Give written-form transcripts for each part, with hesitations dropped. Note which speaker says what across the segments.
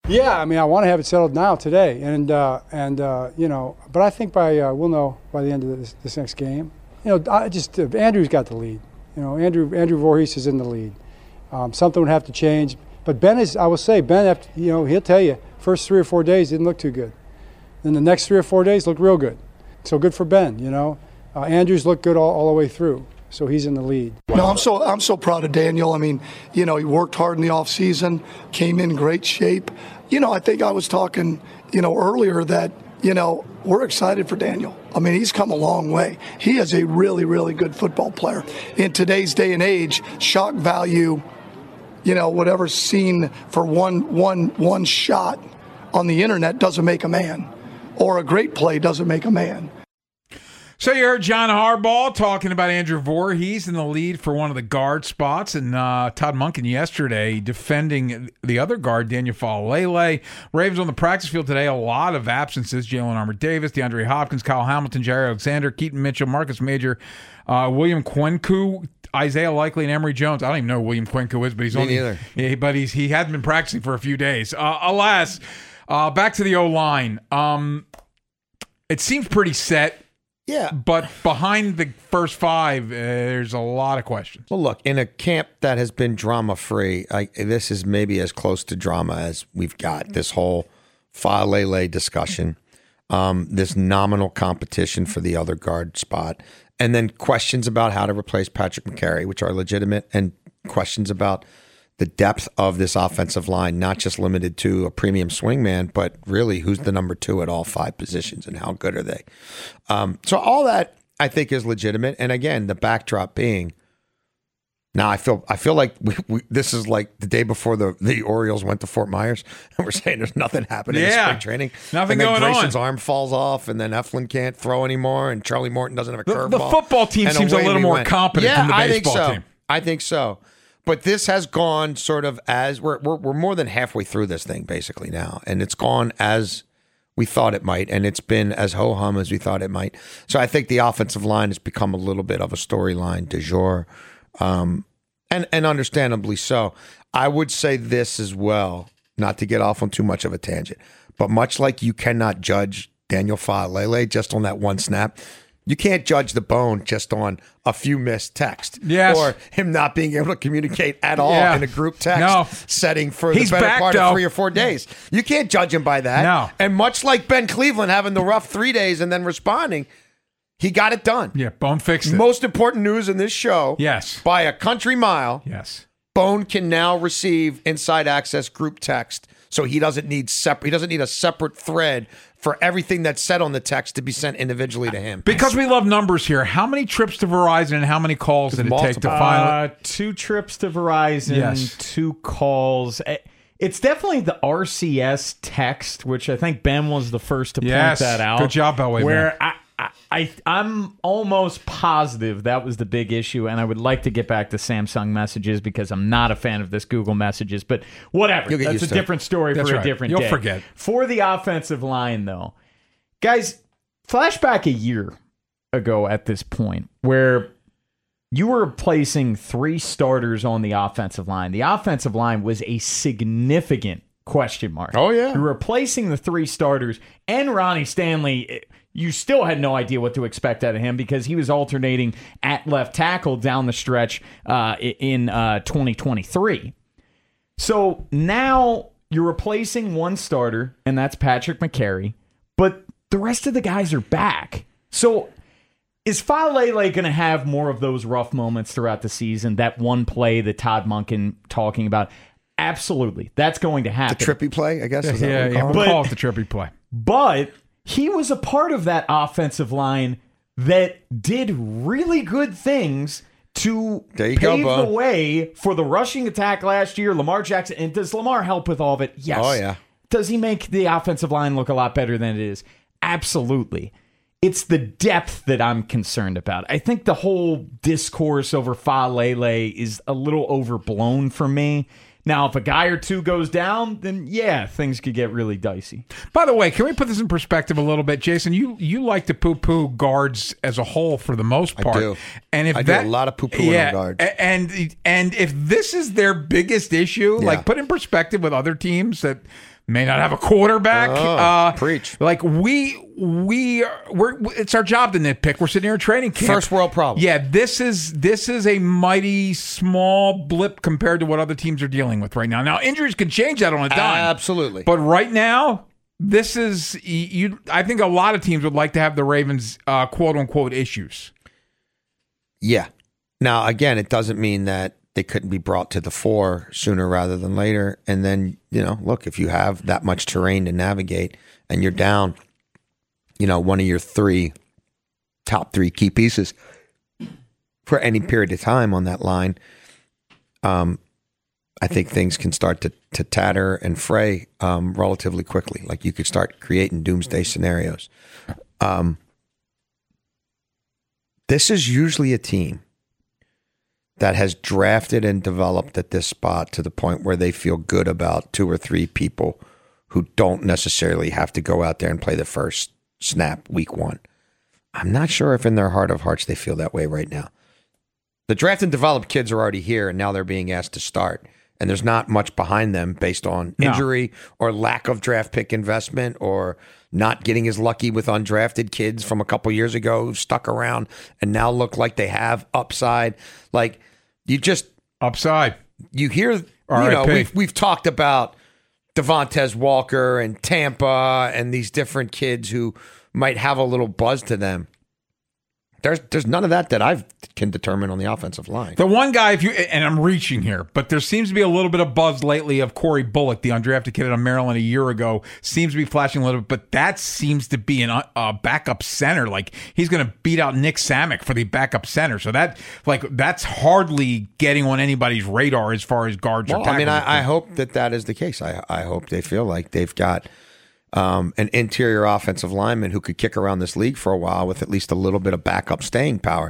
Speaker 1: Yeah, I mean, I want to have it settled now today, and but I think we'll know by the end of this next game. Andrew's got the lead. Andrew Voorhees is in the lead. Something would have to change, but Ben is. I will say, Ben, he'll tell you, first 3 or 4 days didn't look too good. Then the next 3 or 4 days looked real good. So good for Ben. Andrew's looked good all the way through. So he's in the lead.
Speaker 2: No, I'm so proud of Daniel. I mean, he worked hard in the offseason, came in great shape. I think I was talking, earlier that, we're excited for Daniel. I mean, he's come a long way. He is a really, really good football player. In today's day and age, shock value, whatever's seen for one shot on the internet doesn't make a man, or a great play doesn't make a man.
Speaker 3: So you heard John Harbaugh talking about Andrew Voorhees in the lead for one of the guard spots, and Todd Monken yesterday defending the other guard, Daniel Faalele. Ravens on the practice field today, a lot of absences. Jalen Armour-Davis, DeAndre Hopkins, Kyle Hamilton, Jair Alexander, Keaton Mitchell, Marcus Major, William Kwenku, Isaiah Likely, and Emory Jones. I don't even know who William Kwenku is, but he hadn't been practicing for a few days. Alas, back to the O-line. It seems pretty set.
Speaker 4: Yeah.
Speaker 3: But behind the first five, there's a lot of questions.
Speaker 4: Well, look, in a camp that has been drama-free, this is maybe as close to drama as we've got. This whole Faalele discussion, this nominal competition for the other guard spot, and then questions about how to replace Patrick McCary, which are legitimate, and questions about the depth of this offensive line, not just limited to a premium swingman, but really who's the number 2 at all 5 positions and how good are they? So all that I think is legitimate. And again, the backdrop being, now I feel like this is like the day before the Orioles went to Fort Myers, and we're saying there's nothing happening in spring training.
Speaker 3: Nothing
Speaker 4: and then
Speaker 3: going
Speaker 4: Grayson's
Speaker 3: on.
Speaker 4: arm falls off, and then Eflin can't throw anymore, and Charlie Morton doesn't have a curveball.
Speaker 3: The football team seems a little more competent than the baseball team.
Speaker 4: I think so. But this has gone sort of as we're more than halfway through this thing basically now, and it's gone as we thought it might, and it's been as ho-hum as we thought it might. So I think the offensive line has become a little bit of a storyline du jour, and understandably so. I would say this as well, not to get off on too much of a tangent, but much like you cannot judge Daniel Faalele just on that one snap, you can't judge the bone just on a few missed texts or him not being able to communicate at all in a group text setting for the better part of 3 or 4 days. You can't judge him by that.
Speaker 3: No.
Speaker 4: And much like Ben Cleveland having the rough 3 days and then responding, he got it done.
Speaker 3: Yeah, Bone fixed it.
Speaker 4: Most important news in this show, by a country mile, Bone can now receive inside access group text. So he doesn't need a separate thread for everything that's said on the text to be sent individually to him.
Speaker 3: Because we love numbers here, how many trips to Verizon and how many calls did it take to finally?
Speaker 5: 2 trips to Verizon, 2 calls. It's definitely the RCS text, which I think Ben was the first to point that out.
Speaker 3: Good job, Elway.
Speaker 5: Where I'm almost positive that was the big issue, and I would like to get back to Samsung Messages because I'm not a fan of this Google Messages, but whatever. That's a different story for a different day.
Speaker 3: You'll forget.
Speaker 5: For the offensive line, though, guys, flashback a year ago at this point where you were replacing 3 starters on the offensive line. The offensive line was a significant question mark.
Speaker 4: Oh, yeah.
Speaker 5: You're replacing the 3 starters, and Ronnie Stanley, you still had no idea what to expect out of him because he was alternating at left tackle down the stretch in 2023. So now you're replacing 1 starter, and that's Patrick McCary, but the rest of the guys are back. So is Faalele going to have more of those rough moments throughout the season? That one play that Todd Monken talking about? Absolutely. That's going to happen.
Speaker 4: The trippy play, I guess.
Speaker 3: We'll call it the trippy play.
Speaker 5: But he was a part of that offensive line that did really good things to pave the way for the rushing attack last year. Lamar Jackson. And does Lamar help with all of it? Yes.
Speaker 4: Oh, yeah.
Speaker 5: Does he make the offensive line look a lot better than it is? Absolutely. It's the depth that I'm concerned about. I think the whole discourse over Faalele is a little overblown for me. Now, if a guy or 2 goes down, then things could get really dicey.
Speaker 3: By the way, can we put this in perspective a little bit, Jason? You like to poo-poo guards as a whole for the most part.
Speaker 4: I do.
Speaker 3: And if
Speaker 4: I do a lot of poo-pooing on guards.
Speaker 3: And if this is their biggest issue, like put in perspective with other teams that may not have a quarterback.
Speaker 4: Preach.
Speaker 3: Like it's our job to nitpick. We're sitting here in training camp.
Speaker 4: First world problem.
Speaker 3: Yeah, this is a mighty small blip compared to what other teams are dealing with right now. Now, injuries can change that on a dime.
Speaker 4: Absolutely.
Speaker 3: But right now, this is I think a lot of teams would like to have the Ravens quote unquote issues.
Speaker 4: Yeah. Now, again, it doesn't mean that they couldn't be brought to the fore sooner rather than later. And then, look, if you have that much terrain to navigate and you're down, one of your top three key pieces for any period of time on that line, I think things can start to tatter and fray relatively quickly. Like you could start creating doomsday scenarios. This is usually a team that has drafted and developed at this spot to the point where they feel good about 2 or 3 people who don't necessarily have to go out there and play the first snap week 1. I'm not sure if in their heart of hearts they feel that way right now. The draft and developed kids are already here, and now they're being asked to start. And there's not much behind them based on injury or lack of draft pick investment or not getting as lucky with undrafted kids from a couple years ago who stuck around and now look like they have upside. Like you just
Speaker 3: upside.
Speaker 4: You hear, we've talked about Devontae Walker and Tampa and these different kids who might have a little buzz to them. There's none of that I can determine on the offensive line.
Speaker 3: The one guy, and I'm reaching here, but there seems to be a little bit of buzz lately of Corey Bullock, the undrafted kid out of Maryland a year ago, seems to be flashing a little bit, but that seems to be a backup center. Like he's going to beat out Nick Samick for the backup center. So that's hardly getting on anybody's radar as far as guards or tackles.
Speaker 4: I mean, I hope that is the case. I hope they feel like they've got an interior offensive lineman who could kick around this league for a while with at least a little bit of backup staying power.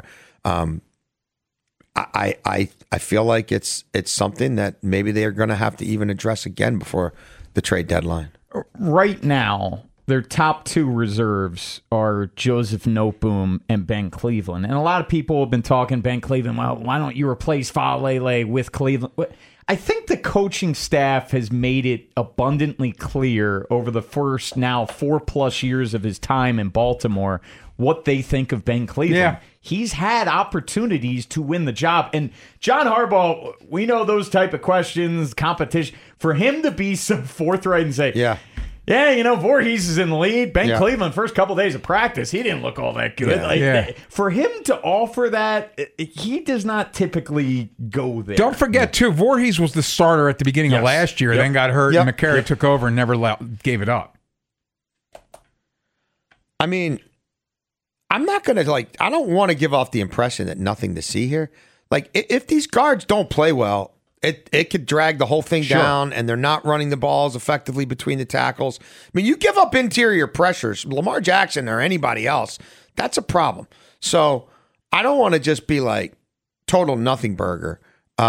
Speaker 4: I feel like it's something that maybe they are going to have to even address again before the trade deadline.
Speaker 5: Right now, their top 2 reserves are Joseph Noteboom and Ben Cleveland. And a lot of people have been talking Ben Cleveland, well, why don't you replace Faalele with Cleveland? I think the coaching staff has made it abundantly clear over the first now 4+ years of his time in Baltimore what they think of Ben Cleveland.
Speaker 3: Yeah.
Speaker 5: He's had opportunities to win the job. And John Harbaugh, we know those type of questions, competition. For him to be so forthright and say, Yeah, Voorhees is in the lead. Ben Cleveland, first couple days of practice, he didn't look all that good. For him to offer that, he does not typically go there.
Speaker 3: Don't forget, too, Voorhees was the starter at the beginning of last year, then got hurt, and McCary took over and never gave it up.
Speaker 4: I mean, I'm not going to, I don't want to give off the impression that nothing to see here. Like, if these guards don't play well, it could drag the whole thing down, and they're not running the balls effectively between the tackles. I mean, you give up interior pressures, Lamar Jackson or anybody else, that's a problem. So I don't want to just be like total nothing burger.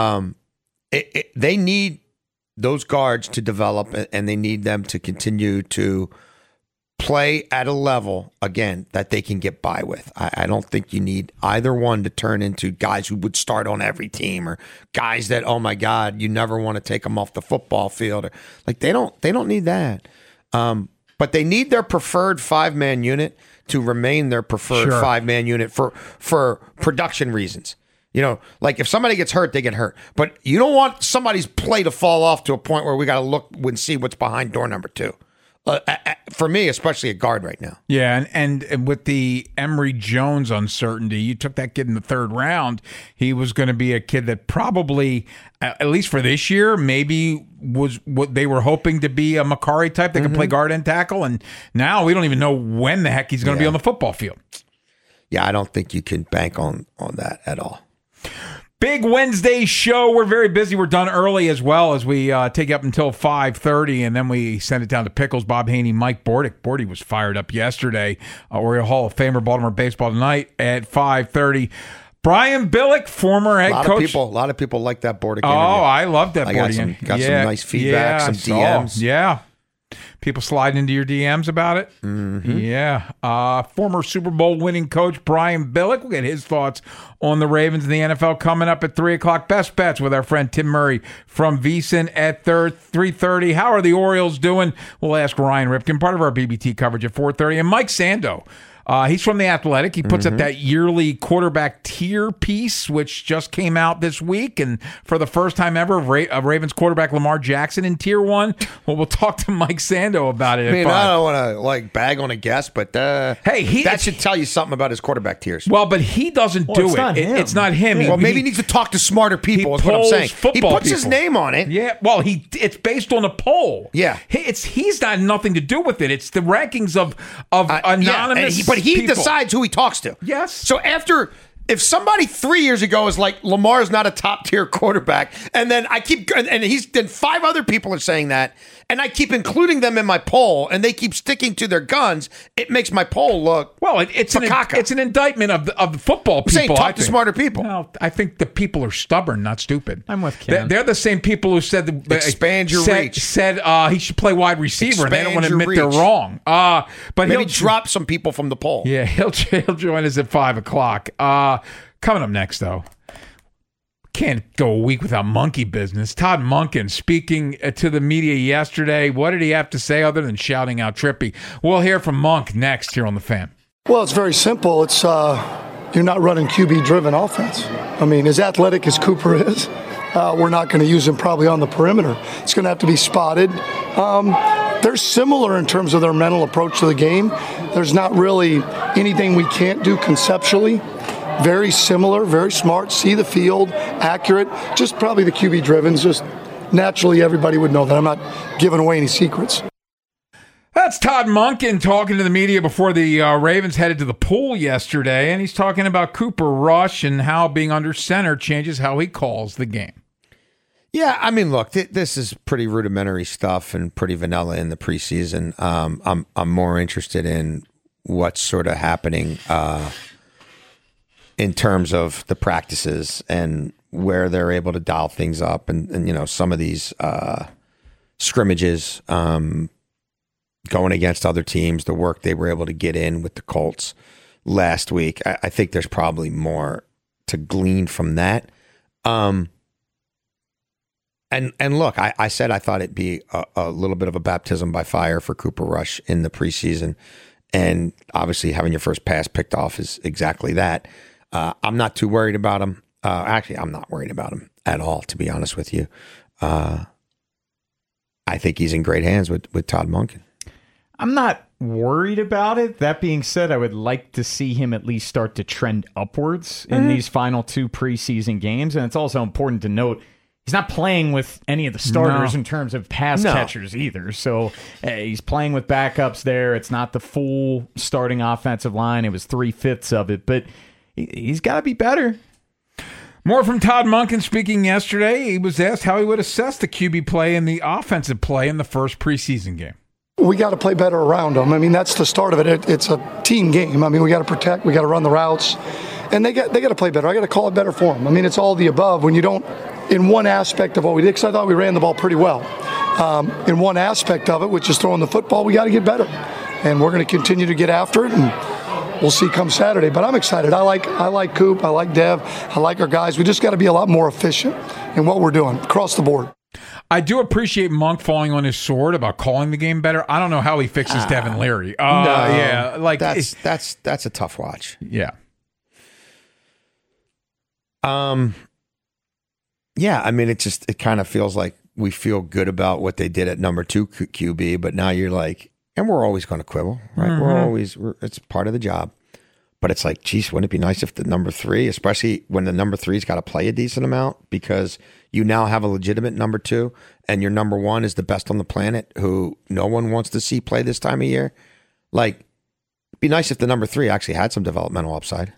Speaker 4: They need those guards to develop, and they need them to continue to play at a level, again, that they can get by with. I don't think you need either one to turn into guys who would start on every team or guys that, oh my God, you never want to take them off the football field. Or, they don't need that. But they need their preferred 5-man unit to remain their preferred 5-man unit for production reasons. If somebody gets hurt, they get hurt. But you don't want somebody's play to fall off to a point where we got to look and see what's behind door number 2. For me, especially a guard right now.
Speaker 3: Yeah, and with the Emory Jones uncertainty, you took that kid in the 3rd round. He was going to be a kid that probably, at least for this year, maybe was what they were hoping to be a Macari type that could play guard and tackle. And now we don't even know when the heck he's going to be on the football field.
Speaker 4: Yeah, I don't think you can bank on that at all.
Speaker 3: Big Wednesday show. We're very busy. We're done early as well as we take up until 5:30, and then we send it down to Pickles, Bob Haney, Mike Bordick. Bordy was fired up yesterday. Oriole Hall of Famer, Baltimore baseball tonight at 5:30. Brian Billick, former head coach.
Speaker 4: A lot of people like that Bordick interview.
Speaker 3: Oh, I love that Bordick.
Speaker 4: Got some nice feedback, some DMs.
Speaker 3: Yeah. People sliding into your DMs about it? Mm-hmm. Yeah. Former Super Bowl winning coach Brian Billick. We'll get his thoughts on the Ravens and the NFL coming up at 3 o'clock. Best bets with our friend Tim Murray from VSiN at 3:30. How are the Orioles doing? We'll ask Ryan Ripken, part of our BBT coverage at 4:30. And Mike Sando. He's from The Athletic. He puts up that yearly quarterback tier piece, which just came out this week. And for the first time ever, Ravens quarterback Lamar Jackson in tier 1. Well, we'll talk to Mike Sando about it.
Speaker 4: I mean, I don't want to bag on a guest, but
Speaker 3: hey,
Speaker 4: that should tell you something about his quarterback tiers.
Speaker 3: Well, but he doesn't do it. It's not him.
Speaker 4: Well, maybe he needs to talk to smarter people, is what I'm saying. He puts his name on it.
Speaker 3: Yeah, well, it's based on a poll.
Speaker 4: Yeah.
Speaker 3: He's got nothing to do with it. It's the rankings of anonymous
Speaker 4: but he
Speaker 3: people.
Speaker 4: decides who he talks to.
Speaker 3: Yes.
Speaker 4: So if somebody 3 years ago is like, Lamar's not a top tier quarterback, and then then 5 other people are saying that, and I keep including them in my poll, and they keep sticking to their guns, it makes my poll look
Speaker 3: it's an indictment of the football people.
Speaker 4: Saying talk to smarter people.
Speaker 3: No, I think the people are stubborn, not stupid.
Speaker 5: I'm with Ken.
Speaker 3: They're the same people who said
Speaker 4: expand your reach.
Speaker 3: Said he should play wide receiver. And they don't want to admit
Speaker 4: reach.
Speaker 3: They're wrong. But
Speaker 4: maybe drop some people from the poll.
Speaker 3: Yeah, he'll join us at 5 o'clock. Coming up next, though. Can't go a week without monkey business. Todd Monken speaking to the media yesterday. What did he have to say other than shouting out Trippy? We'll hear from Monk next here on The Fan.
Speaker 2: Well, it's very simple. It's you're not running QB-driven offense. I mean, as athletic as Cooper is, we're not going to use him probably on the perimeter. It's going to have to be spotted. They're similar in terms of their mental approach to the game. There's not really anything we can't do conceptually. Very similar, very smart, see the field, accurate. Just probably the QB driven. Just naturally everybody would know that. I'm not giving away any secrets.
Speaker 3: That's Todd Monken talking to the media before the Ravens headed to the pool yesterday, and he's talking about Cooper Rush and how being under center changes how he calls the game.
Speaker 4: Yeah, I mean, look, this is pretty rudimentary stuff and pretty vanilla in the preseason. I'm more interested in what's sort of happening in terms of the practices and where they're able to dial things up and some of these scrimmages going against other teams, the work they were able to get in with the Colts last week. I think there's probably more to glean from that. And look, I said I thought it'd be a little bit of a baptism by fire for Cooper Rush in the preseason. And obviously having your first pass picked off is exactly that. I'm not too worried about him. Actually, I'm not worried about him at all, to be honest with you. I think he's in great hands with Todd Monken.
Speaker 5: I'm not worried about it. That being said, I would like to see him at least start to trend upwards in these final 2 preseason games. And it's also important to note he's not playing with any of the starters in terms of pass catchers either. So he's playing with backups there. It's not the full starting offensive line. It was 3/5 of it. But he's got to be better.
Speaker 3: More from Todd Monken speaking yesterday. He was asked how he would assess the QB play and the offensive play in the first preseason game.
Speaker 2: We got to play better around them. I mean, that's the start of it. It's a team game. I mean, we got to protect. We got to run the routes. And they got to play better. I got to call it better for them. I mean, it's all the above. When you don't, in one aspect of what we did, because I thought we ran the ball pretty well. In one aspect of it, which is throwing the football, we got to get better. And we're going to continue to get after it. And we'll see come Saturday, but I'm excited. I like Coop. I like Dev. I like our guys. We just got to be a lot more efficient in what we're doing across the board.
Speaker 3: I do appreciate Monk falling on his sword about calling the game better. I don't know how he fixes Devin Leary. Yeah, like
Speaker 4: that's a tough watch.
Speaker 3: Yeah.
Speaker 4: Yeah. I mean, it kind of feels like we feel good about what they did at number 2 QB, but now you're like. And we're always going to quibble, right? Mm-hmm. It's part of the job. But it's like, geez, wouldn't it be nice if the number 3, especially when the number 3's got to play a decent amount because you now have a legitimate number 2 and your number 1 is the best on the planet who no one wants to see play this time of year. Like, it'd be nice if the number 3 actually had some developmental upside.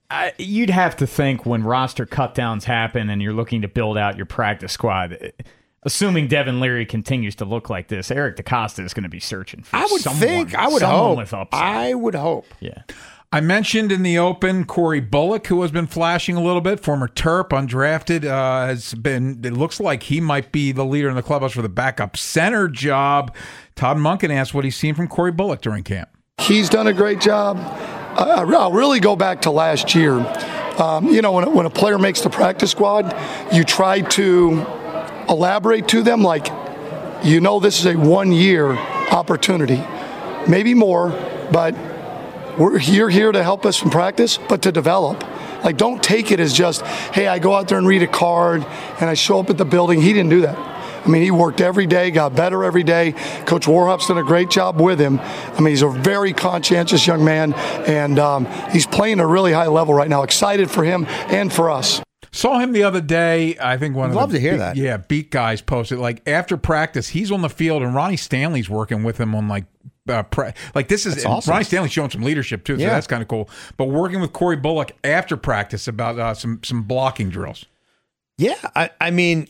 Speaker 5: You'd have to think when roster cutdowns happen and you're looking to build out your practice squad, assuming Devin Leary continues to look like this, Eric DeCosta is going to be searching for
Speaker 4: I would
Speaker 5: someone with upside.
Speaker 4: I would hope.
Speaker 5: Yeah.
Speaker 3: I mentioned in the open Corey Bullock, who has been flashing a little bit, former Terp, undrafted, has been. It looks like he might be the leader in the clubhouse for the backup center job. Todd Monken asked what he's seen from Corey Bullock during camp.
Speaker 2: He's done a great job. I'll really go back to last year. When a player makes the practice squad, you try to elaborate to them like, this is a 1-year opportunity, maybe more, but you're here to help us in practice, but to develop. Like, don't take it as just, hey, I go out there and read a card and I show up at the building. He didn't do that. I mean, he worked every day, got better every day. Coach Warhop's done a great job with him. I mean, he's a very conscientious young man, and he's playing at a really high level right now. Excited for him and for us.
Speaker 3: Saw him the other day. I think one of
Speaker 4: love
Speaker 3: the
Speaker 4: to hear that.
Speaker 3: Yeah, beat guys posted like after practice, he's on the field and Ronnie Stanley's working with him on this is
Speaker 4: awesome.
Speaker 3: Ronnie Stanley's showing some leadership too, so that's kind of cool. But working with Corey Bullock after practice about some blocking drills.
Speaker 4: Yeah, I mean,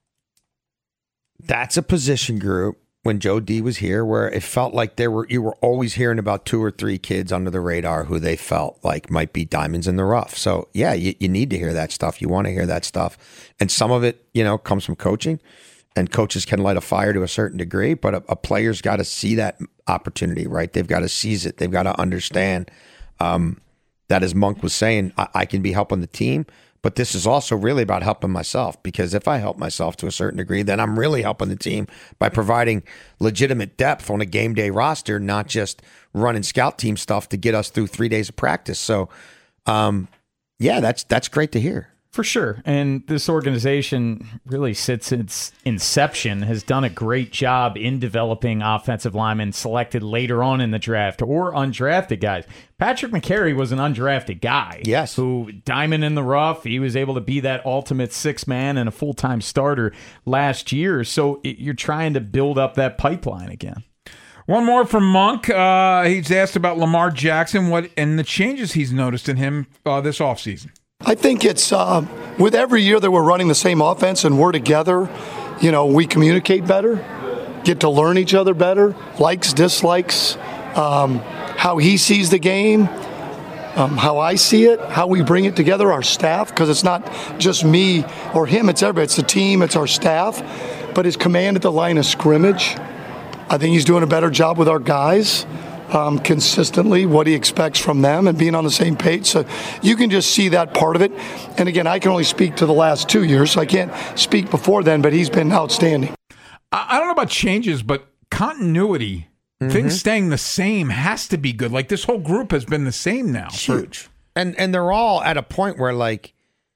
Speaker 4: that's a position group when Joe D was here where it felt like you were always hearing about 2 or 3 kids under the radar who they felt like might be diamonds in the rough. So yeah, you need to hear that stuff. You want to hear that stuff. And some of it, comes from coaching, and coaches can light a fire to a certain degree, but a player's got to see that opportunity, right? They've got to seize it. They've got to understand that, as Monk was saying, I can be helping the team, but this is also really about helping myself, because if I help myself to a certain degree, then I'm really helping the team by providing legitimate depth on a game day roster, not just running scout team stuff to get us through 3 days of practice. So, that's great to hear.
Speaker 5: For sure. And this organization really since its inception has done a great job in developing offensive linemen selected later on in the draft or undrafted guys. Patrick McCary was an undrafted guy.
Speaker 4: Yes.
Speaker 5: Who, diamond in the rough, he was able to be that ultimate sixth man and a full-time starter last year. So you're trying to build up that pipeline again.
Speaker 3: One more from Monk. He's asked about Lamar Jackson and the changes he's noticed in him this offseason.
Speaker 2: I think it's with every year that we're running the same offense and we're together, we communicate better, get to learn each other better, likes, dislikes, how he sees the game, how I see it, how we bring it together, our staff, because it's not just me or him, it's everybody. It's the team, it's our staff. But his command at the line of scrimmage, I think he's doing a better job with our guys. Consistently what he expects from them and being on the same page. So you can just see that part of it. And again, I can only speak to the last 2 years, so I can't speak before then, but he's been outstanding.
Speaker 3: I don't know about changes, but continuity, things staying the same has to be good. Like, this whole group has been the same now.
Speaker 4: Huge. And they're all at a point where, like,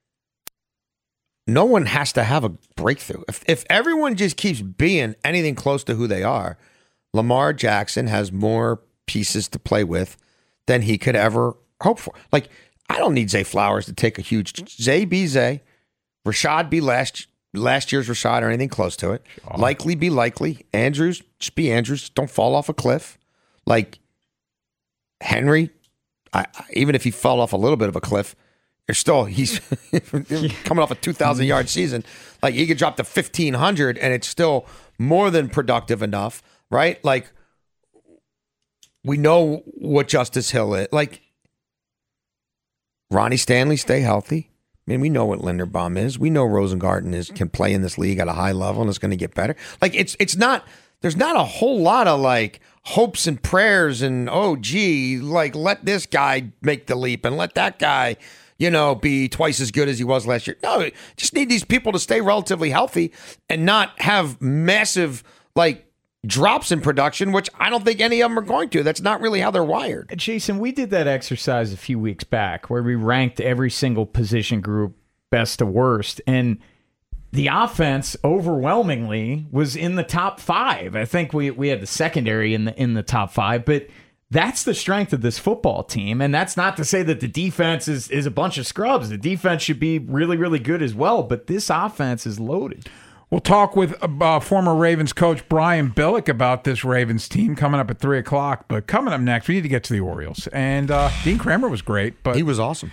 Speaker 4: no one has to have a breakthrough. If everyone just keeps being anything close to who they are, Lamar Jackson has more pieces to play with than he could ever hope for. Like, I don't need Zay Flowers to take a huge Zay be Zay, Rashad be last year's Rashad or anything close to it. Sure. Likely be likely. Andrews just be Andrews. Don't fall off a cliff. Like Henry, even if he fell off a little bit of a cliff, he's coming off a 2,000-yard season. Like, he could drop to 1,500 and it's still more than productive enough, right? Like, we know what Justice Hill is. Like, Ronnie Stanley, stay healthy. I mean, we know what Linderbaum is. We know Rosengarten can play in this league at a high level and it's going to get better. Like, it's not, there's not a whole lot of like hopes and prayers and, like, let this guy make the leap and let that guy, be twice as good as he was last year. No, just need these people to stay relatively healthy and not have massive, like, drops in production, which I don't think any of them are going to. That's not really how they're wired.
Speaker 5: Jason, we did that exercise a few weeks back where we ranked every single position group best to worst, and the offense overwhelmingly was in the top 5. I think we had the secondary in the top 5, but that's the strength of this football team, and that's not to say that the defense is a bunch of scrubs. The defense should be really, really good as well, but this offense is loaded.
Speaker 3: We'll talk with former Ravens coach Brian Billick about this Ravens team coming up at 3 o'clock. But coming up next, we need to get to the Orioles. And Dean Kramer was great. But
Speaker 4: he was awesome.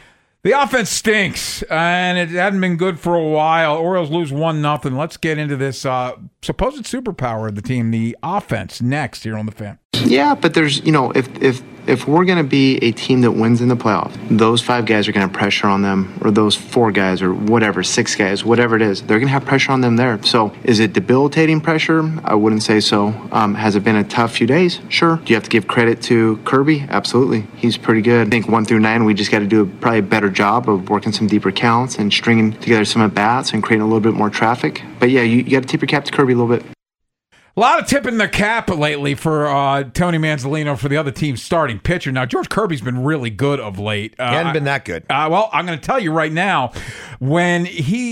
Speaker 3: The offense stinks, and it hadn't been good for a while. Orioles lose 1-0. Let's get into this supposed superpower of the team, the offense, next here on The Fan.
Speaker 6: Yeah, but there's, if we're going to be a team that wins in the playoff, those 5 guys are going to have pressure on them, or those 4 guys, or whatever, 6 guys, whatever it is, they're going to have pressure on them there. So is it debilitating pressure? I wouldn't say so. Has it been a tough few days? Sure. Do you have to give credit to Kirby? Absolutely. He's pretty good. I think 1 through 9, we just got to do probably a better job of working some deeper counts and stringing together some at-bats and creating a little bit more traffic. But yeah, you got to tip your cap to Kirby a little bit.
Speaker 3: A lot of tipping the cap lately for Tony Manzolino for the other team's starting pitcher. Now, George Kirby's been really good of late.
Speaker 4: He hadn't been that good.
Speaker 3: Well, I'm going to tell you right now, when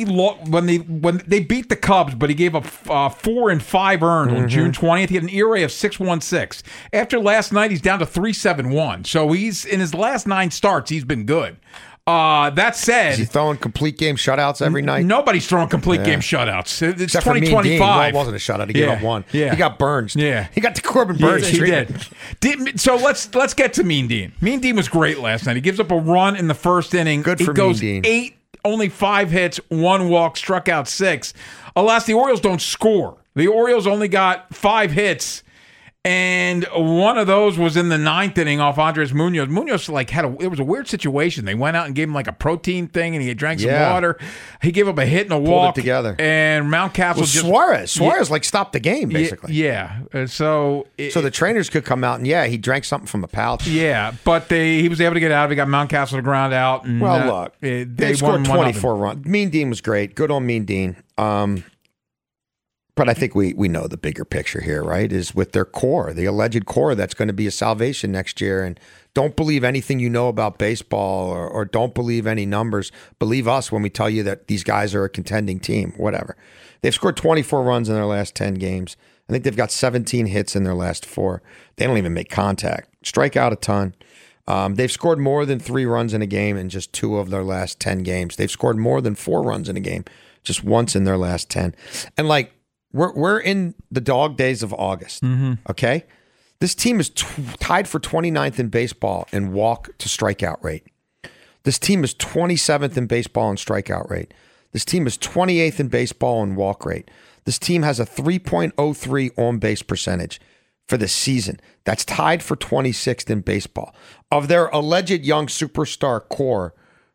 Speaker 3: they beat the Cubs, but he gave up 4 and 5 earned on June 20th. He had an ERA of 6.16. After last night, he's down to 3.71. So he's in his last 9 starts, he's been good. That said,
Speaker 4: is he throwing complete game shutouts every night?
Speaker 3: Nobody's throwing complete game shutouts. It's
Speaker 4: Except
Speaker 3: 2025.
Speaker 4: Well, it wasn't a shutout. He gave up 1.
Speaker 3: Yeah.
Speaker 4: He got Burns.
Speaker 3: Yeah.
Speaker 4: He got the Corbin Burns.
Speaker 3: He did. So let's get to Mean Dean. Mean Dean was great last night. He gives up a run in the first inning.
Speaker 4: Good for
Speaker 3: He goes
Speaker 4: Mean Dean.
Speaker 3: 8, only 5 hits, 1 walk, struck out 6. Alas, the Orioles don't score. The Orioles only got 5 hits. And one of those was in the 9th inning off Andres Munoz. Munoz it was a weird situation. They went out and gave him like a protein thing, and he drank some water. He gave up a hit and a walk.
Speaker 4: Pulled it together.
Speaker 3: And Mountcastle
Speaker 4: Suarez stopped the game basically.
Speaker 3: Yeah. So
Speaker 4: the trainers could come out and he drank something from a pouch.
Speaker 3: Yeah, but he was able to get out of it. He got Mountcastle to ground out. And,
Speaker 4: look, they scored
Speaker 3: won
Speaker 4: 24 runs. Mean Dean was great. Good on Mean Dean. But I think we know the bigger picture here, right? Is with their core, the alleged core that's going to be a salvation next year. And don't believe anything you know about baseball or don't believe any numbers. Believe us when we tell you that these guys are a contending team, whatever. They've scored 24 runs in their last 10 games. I think they've got 17 hits in their last 4. They don't even make contact. Strike out a ton. They've scored more than 3 runs in a game in just 2 of their last 10 games. They've scored more than 4 runs in a game just once in their last 10. And we're in the dog days of August, okay? This team is tied for 29th in baseball in walk to strikeout rate. This team is 27th in baseball in strikeout rate. This team is 28th in baseball in walk rate. This team has a 3.03 on-base percentage for the season. That's tied for 26th in baseball. Of their alleged young superstar core,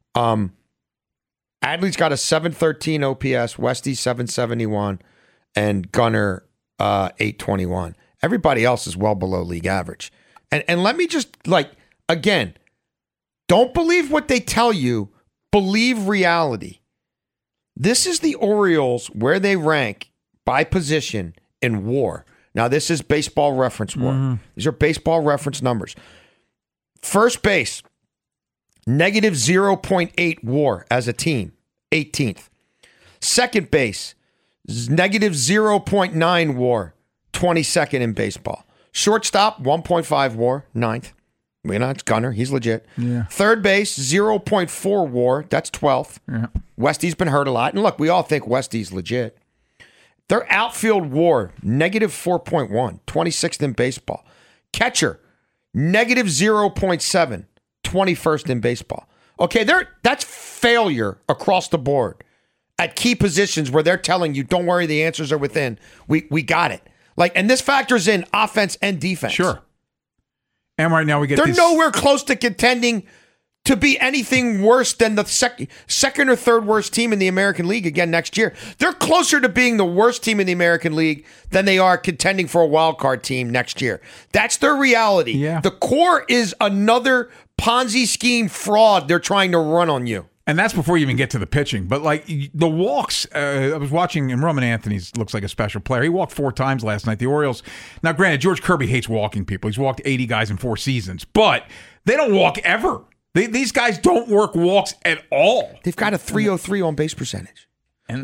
Speaker 4: Adley's got a 713 OPS, Westy's 771, and Gunnar 821. Everybody else is well below league average. And let me just, again, don't believe what they tell you. Believe reality. This is the Orioles where they rank by position in WAR. Now, this is baseball reference WAR. These are baseball reference numbers. First base, negative 0.8 WAR as a team, 18th. Second base, negative 0.9 WAR, 22nd in baseball. Shortstop, 1.5 WAR, 9th. It's Gunnar. He's legit.
Speaker 3: Yeah.
Speaker 4: Third base, 0.4 WAR. That's 12th. Yeah. Westy's been hurt a lot. And look, we all think Westy's legit. Their outfield WAR, negative 4.1, 26th in baseball. Catcher, negative 0.7, 21st in baseball. Okay, that's failure across the board at key positions where they're telling you, don't worry, the answers are within. We got it. And this factors in offense and defense.
Speaker 3: Sure. And right now
Speaker 4: they're nowhere close to contending to be anything worse than the second or third worst team in the American League again next year. They're closer to being the worst team in the American League than they are contending for a wild card team next year. That's their reality.
Speaker 3: Yeah.
Speaker 4: The core is another Ponzi scheme fraud they're trying to run on you.
Speaker 3: And that's before you even get to the pitching. But the walks, I was watching, and Roman Anthony looks like a special player. He walked 4 times last night. The Orioles, now granted, George Kirby hates walking people. He's walked 80 guys in 4 seasons. But they don't walk ever. These guys don't work walks at all.
Speaker 4: They've got a 303 on base percentage. And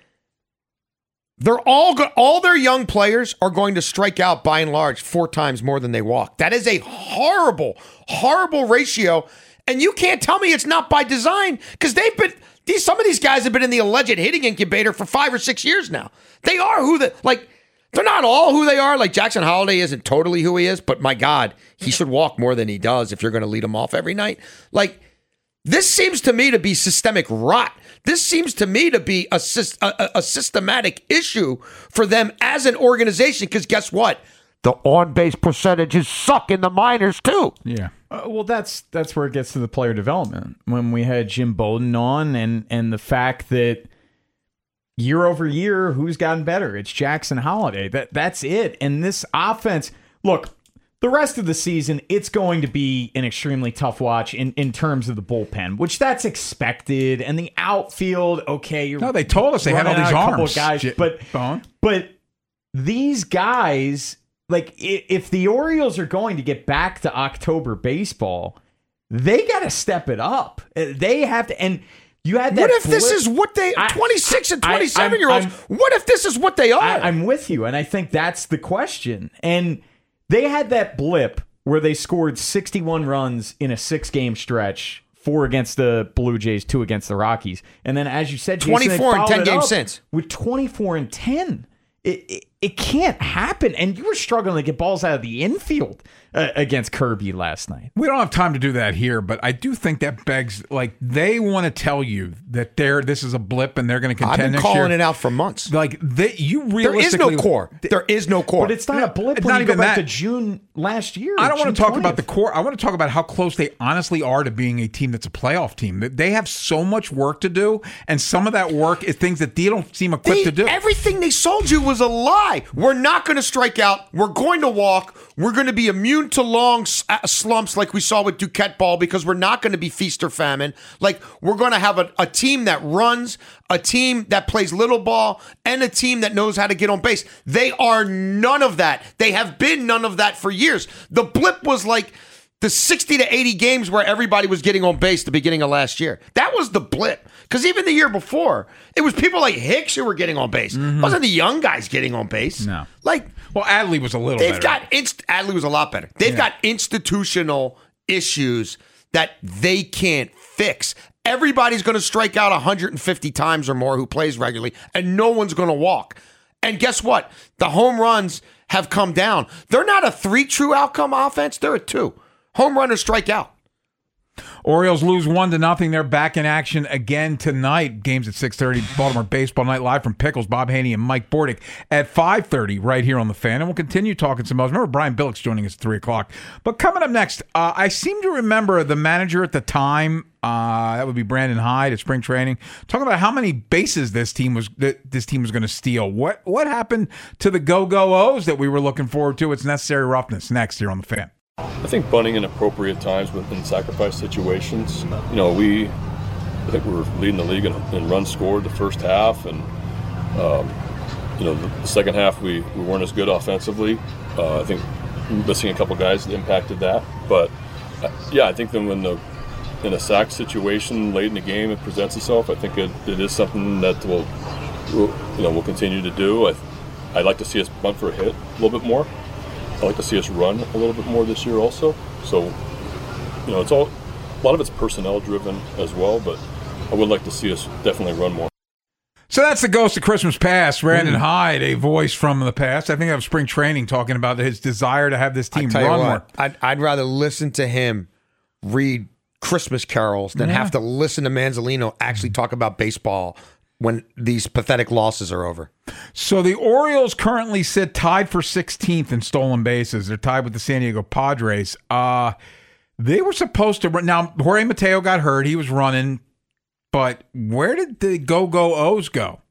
Speaker 4: they're all their young players are going to strike out by and large 4 times more than they walk. That is a horrible, horrible ratio. And you can't tell me it's not by design because some of these guys have been in the alleged hitting incubator for 5 or 6 years now. They are they're not all who they are. Like Jackson Holliday isn't totally who he is, but my God, he should walk more than he does if you're going to lead him off every night. This seems to me to be systemic rot. This seems to me to be a systematic issue for them as an organization, because guess what? The on-base percentages suck in the minors, too.
Speaker 3: Yeah.
Speaker 5: Well, that's where it gets to the player development. When we had Jim Bowden on and the fact that year over year, who's gotten better? It's Jackson Holiday. That's it. And this offense, look, the rest of the season, it's going to be an extremely tough watch in terms of the bullpen, which that's expected. And the outfield, okay.
Speaker 3: No, they told us they had all these arms.
Speaker 5: Guys, but these guys, like, if the Orioles are going to get back to October baseball, they got to step it up. They have to. And you had that.
Speaker 4: What if this is what they 26 and 27-year-olds? What if this is what they are?
Speaker 5: I'm with you, and I think that's the question. And they had that blip where they scored 61 runs in a 6-game stretch, 4 against the Blue Jays, 2 against the Rockies. And then, as you said, Jason,
Speaker 4: 24 and 10 games since.
Speaker 5: With 24 and 10. It can't happen. And you were struggling to get balls out of the infield against Kirby last night.
Speaker 3: We don't have time to do that here, but I do think that begs, like, they want to tell you that this is a blip and they're going to contend next year.
Speaker 4: I've been calling it out for months.
Speaker 3: Like, you realistically...
Speaker 4: There is no core. There is no core.
Speaker 5: But it's not a blip
Speaker 3: it's
Speaker 5: when
Speaker 3: not
Speaker 5: you go
Speaker 3: even
Speaker 5: back
Speaker 3: that.
Speaker 5: to June last year.
Speaker 3: I don't want to talk
Speaker 5: 20th.
Speaker 3: about the core. I want to talk about how close they honestly are to being a team that's a playoff team. They have so much work to do, and some of that work is things that they don't seem equipped to do.
Speaker 4: Everything they sold you was a lie. We're not going to strike out. We're going to walk. We're going to be immune to long slumps like we saw with Duquette ball, because we're not going to be feast or famine. Like, we're going to have a team that runs, a team that plays little ball, and a team that knows how to get on base. They are none of that. They have been none of that for years. The blip was like the 60 to 80 games where everybody was getting on base the beginning of last year. That was the blip. Because even the year before, it was people like Hicks who were getting on base. It wasn't the young guys getting on base.
Speaker 3: No.
Speaker 4: Like,
Speaker 3: well, Adley was a little better.
Speaker 4: Adley was a lot better. They've got institutional issues that they can't fix. Everybody's going to strike out 150 times or more who plays regularly, and no one's going to walk. And guess what? The home runs have come down. They're not a 3 true outcome offense. They're a 2. Home run or strike out.
Speaker 3: Orioles lose 1-0. They're back in action again tonight. Games at 6:30. Baltimore Baseball Night live from Pickles, Bob Haney, and Mike Bordick at 5:30 right here on The Fan. And we'll continue talking some O's. Remember, Brian Billick's joining us at 3 o'clock. But coming up next, I seem to remember the manager at the time, that would be Brandon Hyde at spring training, talking about how many bases this team was going to steal. What happened to the Go-Go-O's that we were looking forward to? It's Necessary Roughness next here on The Fan.
Speaker 7: I think bunting in appropriate times within sacrifice situations. I think we were leading the league in runs scored the first half, and the second half we weren't as good offensively. I think missing a couple guys impacted that. But I think then when in a sack situation late in the game it presents itself, I think it is something that we'll continue to do. I'd like to see us bunt for a hit a little bit more. I'd like to see us run a little bit more this year also. So, it's a lot of it's personnel driven as well, but I would like to see us definitely run more.
Speaker 3: So that's the ghost of Christmas past, Brandon Hyde, a voice from the past. I think of spring training talking about his desire to have this team run more.
Speaker 4: I'd rather listen to him read Christmas carols than have to listen to Manzolino actually talk about baseball when these pathetic losses are over.
Speaker 3: So the Orioles currently sit tied for 16th in stolen bases. They're tied with the San Diego Padres. They were supposed to run. Now, Jorge Mateo got hurt. He was running. But where did the Go-Go-O's go?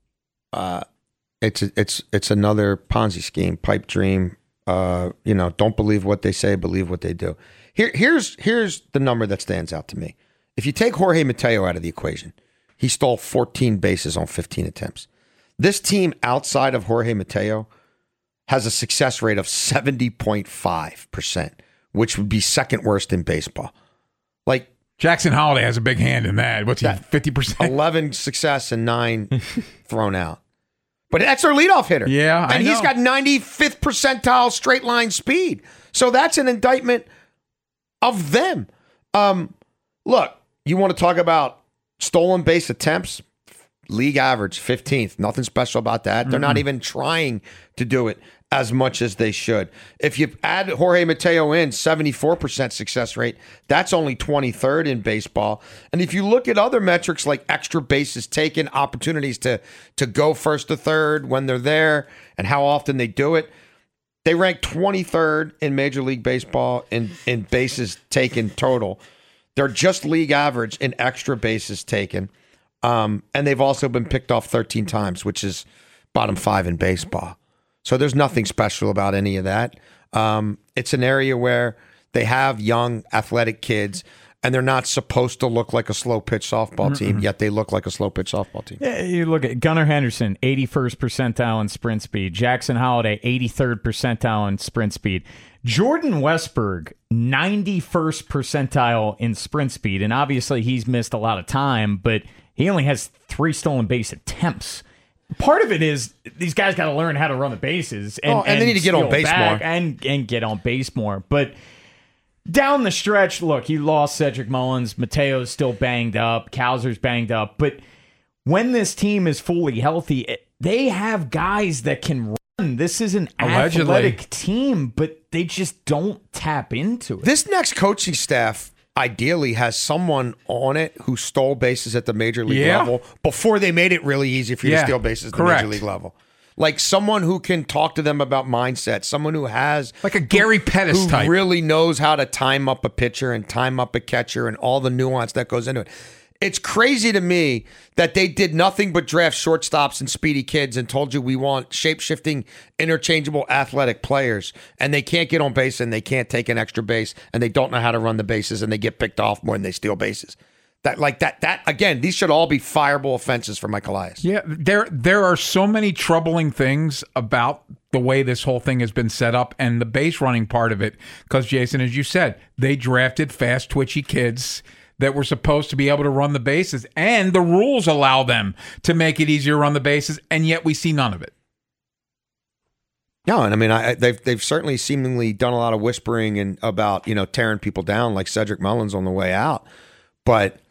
Speaker 4: It's another Ponzi scheme, pipe dream. Don't believe what they say, believe what they do. Here's the number that stands out to me. If you take Jorge Mateo out of the equation, he stole 14 bases on 15 attempts. This team outside of Jorge Mateo has a success rate of 70.5%, which would be second worst in baseball. Like,
Speaker 3: Jackson Holiday has a big hand in that. What's he, 50%?
Speaker 4: 11 success and 9 thrown out. But that's their leadoff hitter.
Speaker 3: Yeah, I know.
Speaker 4: And he's got 95th percentile straight line speed. So that's an indictment of them. Look, you want to talk about stolen base attempts? League average, 15th. Nothing special about that. They're not even trying to do it as much as they should. If you add Jorge Mateo in, 74% success rate, that's only 23rd in baseball. And if you look at other metrics like extra bases taken, opportunities to go first to third when they're there, and how often they do it, they rank 23rd in Major League Baseball in bases taken total. They're just league average in extra bases taken. And they've also been picked off 13 times, which is bottom 5 in baseball. So there's nothing special about any of that. It's an area where they have young, athletic kids, and they're not supposed to look like a slow pitch softball team, yet they look like a slow pitch softball team.
Speaker 5: Yeah, you look at Gunnar Henderson, 81st percentile in sprint speed. Jackson Holliday, 83rd percentile in sprint speed. Jordan Westberg, 91st percentile in sprint speed. And obviously he's missed a lot of time, but he only has 3 stolen base attempts. Part of it is these guys got to learn how to run the bases, and
Speaker 4: they need to get on base more
Speaker 5: and get on base more. But down the stretch, look, you lost Cedric Mullins, Mateo's still banged up, Kowser's banged up, but when this team is fully healthy, they have guys that can run. This is an athletic team, but they just don't tap into it.
Speaker 4: This next coaching staff ideally has someone on it who stole bases at the major league level before they made it really easy for you to steal bases at the major league level. Like someone who can talk to them about mindset, someone who has...
Speaker 3: Like a Gary Pettis type.
Speaker 4: Who really knows how to time up a pitcher and time up a catcher and all the nuance that goes into it. It's crazy to me that they did nothing but draft shortstops and speedy kids and told you we want shape-shifting, interchangeable athletic players, and they can't get on base and they can't take an extra base and they don't know how to run the bases and they get picked off more than they steal bases. That again, these should all be fireable offenses for Mike Elias.
Speaker 3: Yeah, there are so many troubling things about the way this whole thing has been set up and the base running part of it, because Jason, as you said, they drafted fast, twitchy kids that were supposed to be able to run the bases, and the rules allow them to make it easier to run the bases, and yet we see none of it.
Speaker 4: No, and I mean, they've certainly seemingly done a lot of whispering and about tearing people down like Cedric Mullins on the way out, but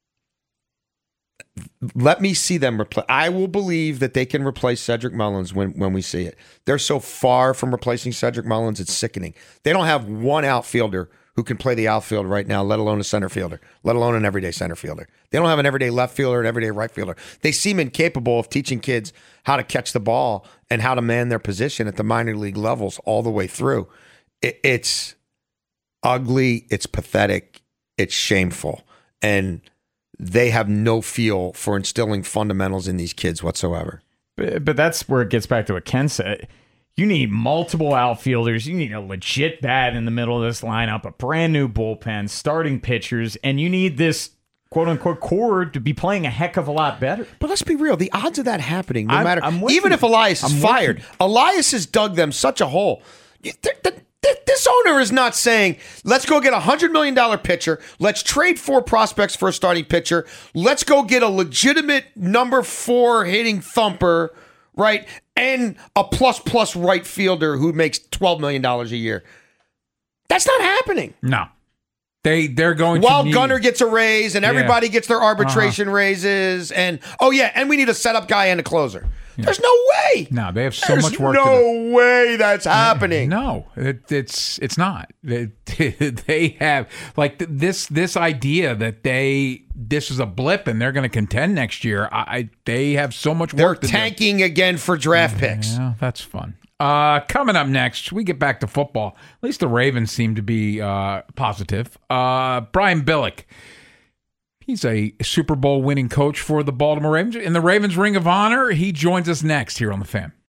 Speaker 4: let me see them replace. I will believe that they can replace Cedric Mullins when we see it. They're so far from replacing Cedric Mullins, it's sickening. They don't have one outfielder who can play the outfield right now, let alone a center fielder, let alone an everyday center fielder. They don't have an everyday left fielder, an everyday right fielder. They seem incapable of teaching kids how to catch the ball and how to man their position at the minor league levels all the way through. It's ugly, it's pathetic, it's shameful. And they have no feel for instilling fundamentals in these kids whatsoever.
Speaker 5: But that's where it gets back to what Ken said. You need multiple outfielders. You need a legit bat in the middle of this lineup, a brand new bullpen, starting pitchers, and you need this quote-unquote core to be playing a heck of a lot better.
Speaker 4: But let's be real. The odds of that happening, even if Elias is fired, Elias has dug them such a hole. This owner is not saying, let's go get a $100 million pitcher. Let's trade 4 prospects for a starting pitcher. Let's go get a legitimate number 4 hitting thumper, right? And a plus right fielder who makes $12 million a year. That's not happening.
Speaker 3: No. They're going
Speaker 4: While
Speaker 3: to
Speaker 4: Gunnar gets a raise and everybody gets their arbitration raises and and we need a setup guy and a closer. Yeah. There's no way.
Speaker 3: No, they have so much work
Speaker 4: to do.
Speaker 3: There's
Speaker 4: no way that's happening.
Speaker 3: No, it's not. They have like this idea that this is a blip and they're going to contend next year. They have so much work to do.
Speaker 4: They're tanking again for draft picks.
Speaker 3: Yeah, that's fun. Coming up next, we get back to football. At least the Ravens seem to be positive. Brian Billick. He's a Super Bowl winning coach for the Baltimore Ravens. In the Ravens Ring of Honor, he joins us next here on The Fan.